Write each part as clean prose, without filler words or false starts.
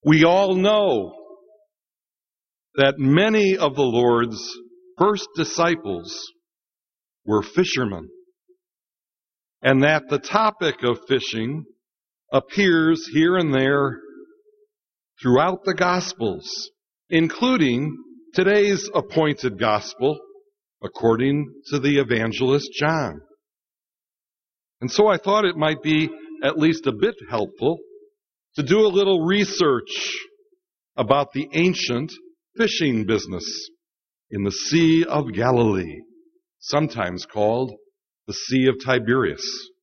We all know that many of the Lord's first disciples were fishermen, and that the topic of fishing appears here and there throughout the Gospels, including today's appointed Gospel according to the evangelist John. And so I thought it might be at least a bit helpful to do a little research about the ancient fishing business in the Sea of Galilee, sometimes called the Sea of Tiberias.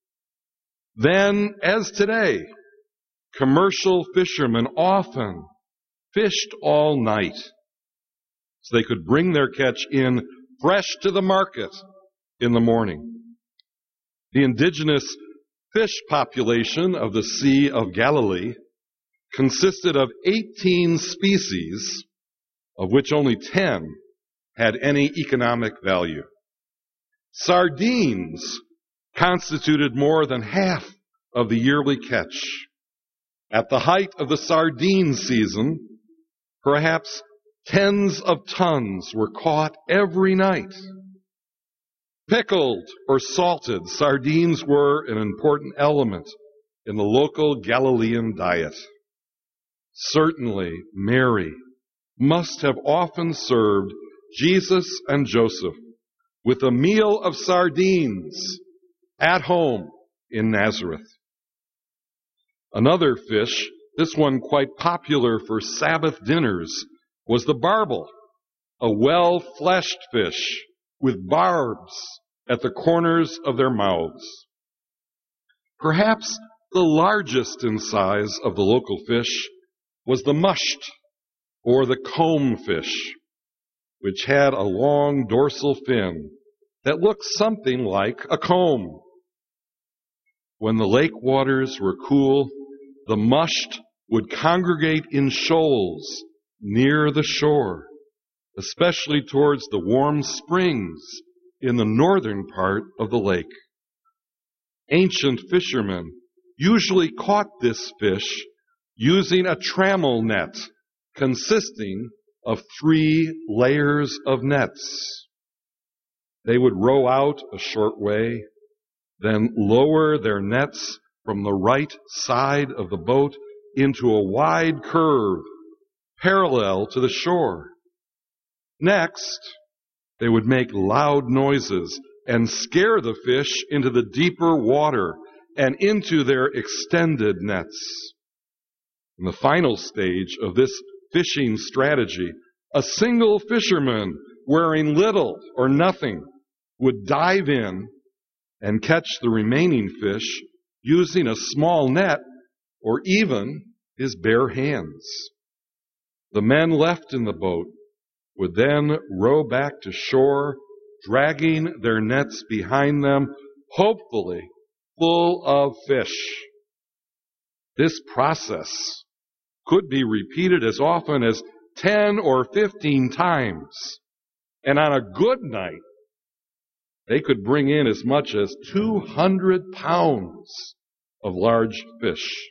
Then, as today, commercial fishermen often fished all night so they could bring their catch in fresh to the market in the morning. The indigenous fish population of the Sea of Galilee consisted of 18 species, of which only 10 had any economic value. Sardines constituted more than half of the yearly catch. At the height of the sardine season, perhaps tens of tons were caught every night. Pickled or salted sardines were an important element in the local Galilean diet. Certainly, Mary must have often served Jesus and Joseph with a meal of sardines at home in Nazareth. Another fish, this one quite popular for Sabbath dinners, was the barbel, a well-fleshed fish with barbs at the corners of their mouths. Perhaps the largest in size of the local fish was the musht, or the comb fish, which had a long dorsal fin that looked something like a comb. When the lake waters were cool, the musht would congregate in shoals near the shore, especially towards the warm springs in the northern part of the lake. Ancient fishermen usually caught this fish using a trammel net consisting of 3 layers of nets. They would row out a short way, then lower their nets from the right side of the boat into a wide curve parallel to the shore. Next, they would make loud noises and scare the fish into the deeper water and into their extended nets. In the final stage of this fishing strategy, a single fisherman wearing little or nothing would dive in and catch the remaining fish using a small net or even his bare hands. The men left in the boat would then row back to shore, dragging their nets behind them, hopefully full of fish. This process could be repeated as often as 10 or 15 times. And on a good night, they could bring in as much as 200 pounds of large fish.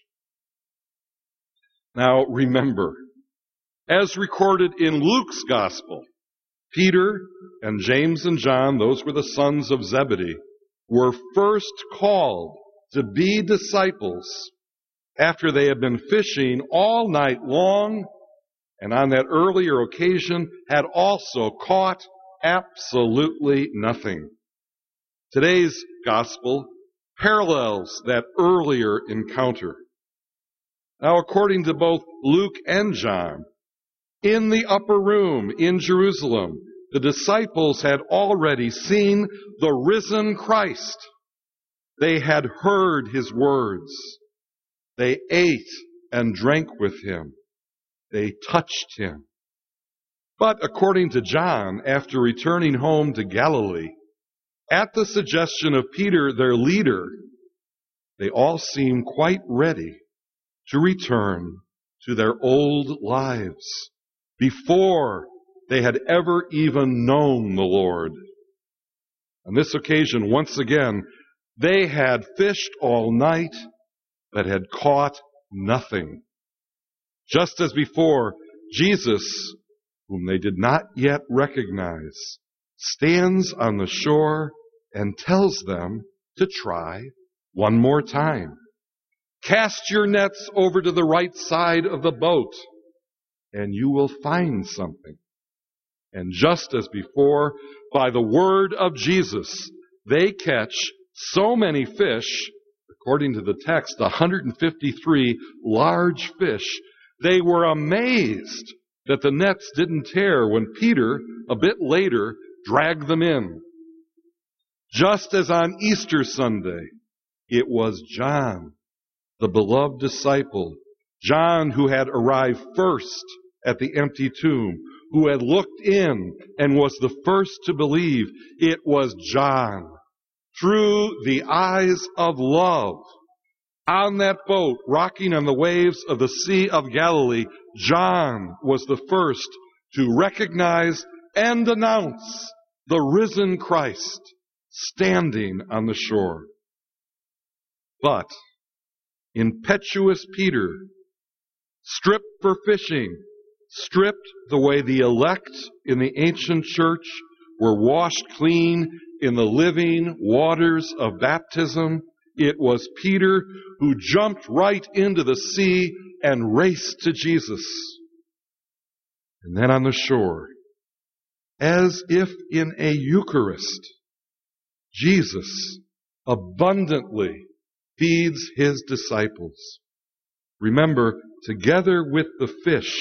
Now remember, as recorded in Luke's Gospel, Peter and James and John, those were the sons of Zebedee, were first called to be disciples after they had been fishing all night long, and on that earlier occasion had also caught absolutely nothing. Today's gospel parallels that earlier encounter. Now, according to both Luke and John, in the upper room in Jerusalem, the disciples had already seen the risen Christ. They had heard his words. They ate and drank with him. They touched him. But according to John, after returning home to Galilee, at the suggestion of Peter, their leader, they all seemed quite ready to return to their old lives before they had ever even known the Lord. On this occasion, once again, they had fished all night but had caught nothing. Just as before, Jesus, whom they did not yet recognize, stands on the shore and tells them to try one more time. Cast your nets over to the right side of the boat, and you will find something. And just as before, by the word of Jesus, they catch so many fish, according to the text, 153 large fish. They were amazed that the nets didn't tear when Peter, a bit later, dragged them in. Just as on Easter Sunday, it was John, the beloved disciple, John who had arrived first at the empty tomb, who had looked in and was the first to believe. It was John, through the eyes of love, on that boat, rocking on the waves of the Sea of Galilee. John was the first to recognize and announce the risen Christ standing on the shore. But impetuous Peter, stripped for fishing, stripped the way the elect in the ancient church were washed clean in the living waters of baptism, it was Peter who jumped right into the sea and raced to Jesus. And then on the shore, as if in a Eucharist, Jesus abundantly feeds his disciples. Remember, together with the fish,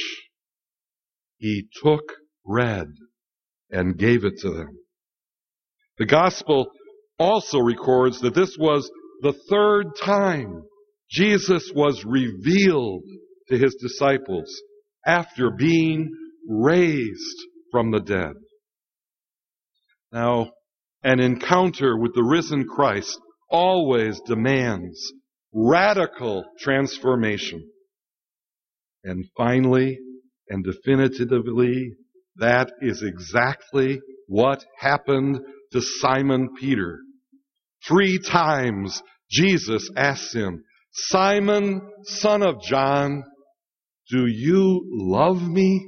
he took bread and gave it to them. The Gospel also records that this was the third time Jesus was revealed to his disciples after being raised from the dead. Now, an encounter with the risen Christ always demands radical transformation. And finally and definitively, that is exactly what happened to Simon Peter. 3 times Jesus asks him, "Simon, son of John, do you love me?"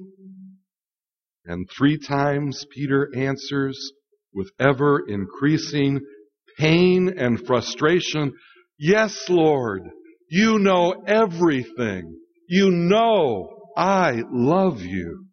And 3 times Peter answers with ever increasing pain and frustration, "Yes, Lord, you know everything. You know I love you."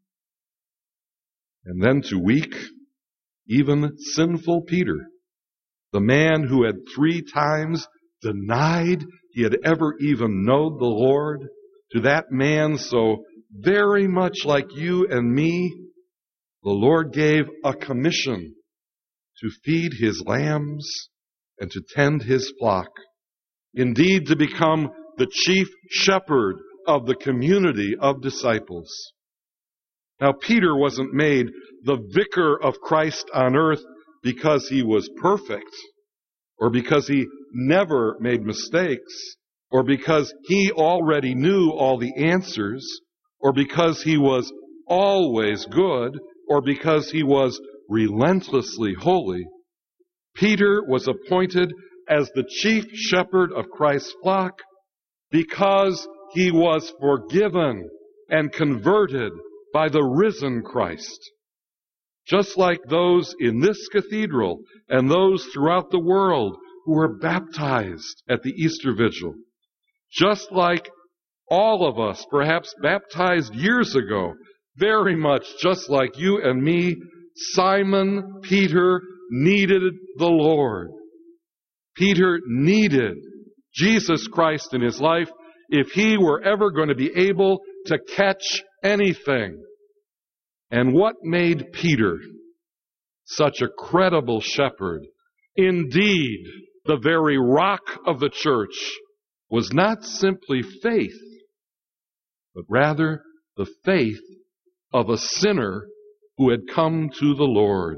And then to weak, even sinful Peter, the man who had 3 times denied he had ever even known the Lord, to that man so very much like you and me, the Lord gave a commission to feed his lambs and to tend his flock. Indeed, to become the chief shepherd of the community of disciples. Now, Peter wasn't made the vicar of Christ on earth because he was perfect, or because he never made mistakes, or because he already knew all the answers, or because he was always good, or because he was relentlessly holy. Peter was appointed as the chief shepherd of Christ's flock because he was forgiven and converted by the risen Christ. Just like those in this cathedral and those throughout the world who were baptized at the Easter Vigil. Just like all of us, perhaps baptized years ago, very much just like you and me, Simon Peter needed the Lord. Peter needed Jesus Christ in his life if he were ever going to be able to catch anything. And what made Peter such a credible shepherd, indeed the very rock of the church, was not simply faith, but rather the faith of a sinner who had come to the Lord.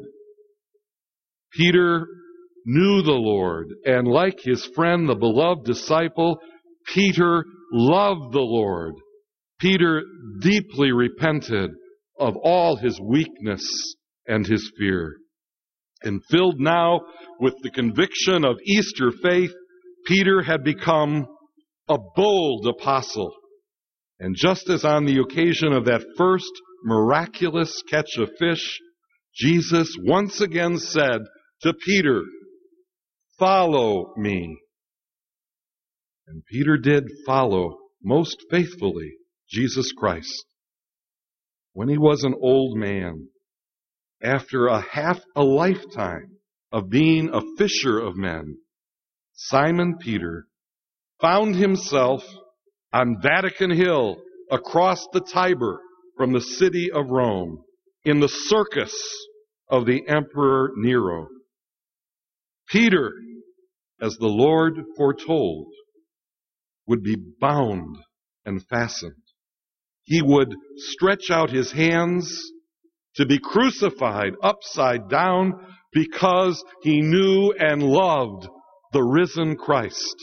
Peter knew the Lord, and like his friend, the beloved disciple, Peter loved the Lord. Peter deeply repented of all his weakness and his fear. And filled now with the conviction of Easter faith, Peter had become a bold apostle. And just as on the occasion of that first miraculous catch of fish, Jesus once again said to Peter, "Follow me." And Peter did follow most faithfully Jesus Christ. When he was an old man, after half a lifetime of being a fisher of men, Simon Peter found himself on Vatican Hill across the Tiber from the city of Rome in the circus of the Emperor Nero. Peter, as the Lord foretold, would be bound and fastened. He would stretch out his hands to be crucified upside down because he knew and loved the risen Christ.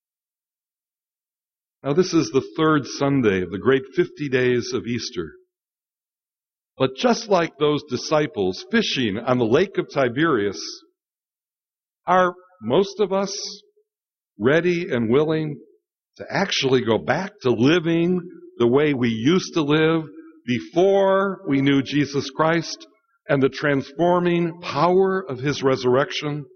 Now, this is the third Sunday of the great 50 days of Easter. But just like those disciples fishing on the lake of Tiberias, are most of us ready and willing to actually go back to living the way we used to live before we knew Jesus Christ and the transforming power of his resurrection?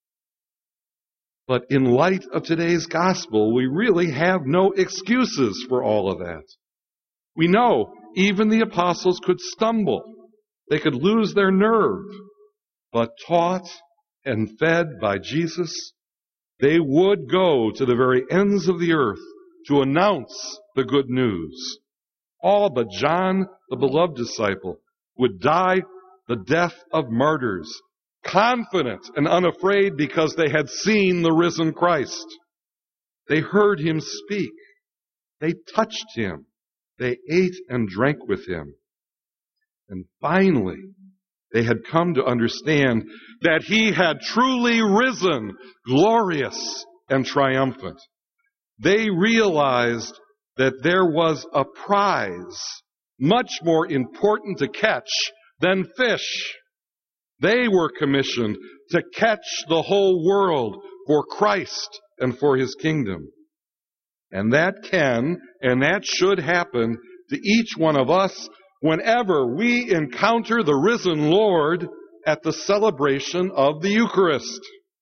But in light of today's gospel, we really have no excuses for all of that. We know even the apostles could stumble. They could lose their nerve. But taught and fed by Jesus, they would go to the very ends of the earth to announce the good news. All but John, the beloved disciple, would die the death of martyrs, confident and unafraid because they had seen the risen Christ. They heard him speak. They touched him. They ate and drank with him. And finally, they had come to understand that he had truly risen, glorious and triumphant. They realized that there was a prize much more important to catch than fish. They were commissioned to catch the whole world for Christ and for his kingdom. And that can and that should happen to each one of us whenever we encounter the risen Lord at the celebration of the Eucharist.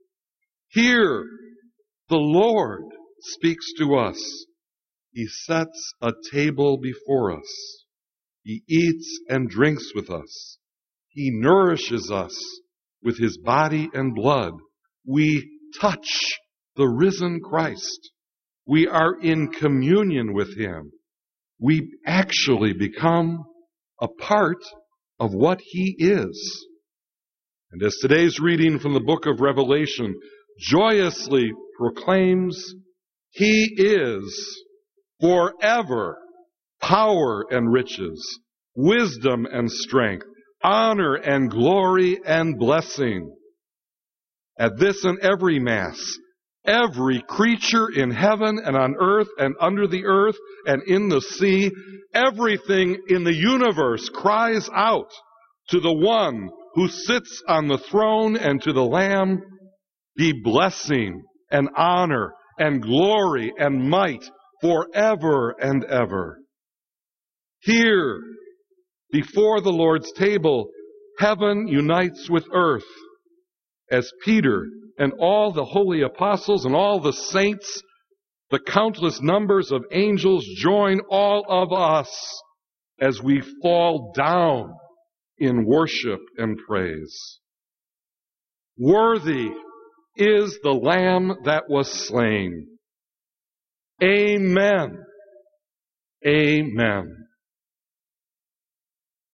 Here, the Lord speaks to us. He sets a table before us. He eats and drinks with us. He nourishes us with his body and blood. We touch the risen Christ. We are in communion with him. We actually become a part of what he is. And as today's reading from the book of Revelation joyously proclaims, he is forever power and riches, wisdom and strength, honor and glory and blessing. At this and every Mass, every creature in heaven and on earth and under the earth and in the sea, everything in the universe cries out to the one who sits on the throne and to the Lamb, be blessing and honor and glory and might forever and ever. Here, before the Lord's table, heaven unites with earth as Peter and all the holy apostles and all the saints, the countless numbers of angels, join all of us as we fall down in worship and praise. Worthy is the Lamb that was slain. Amen. Amen.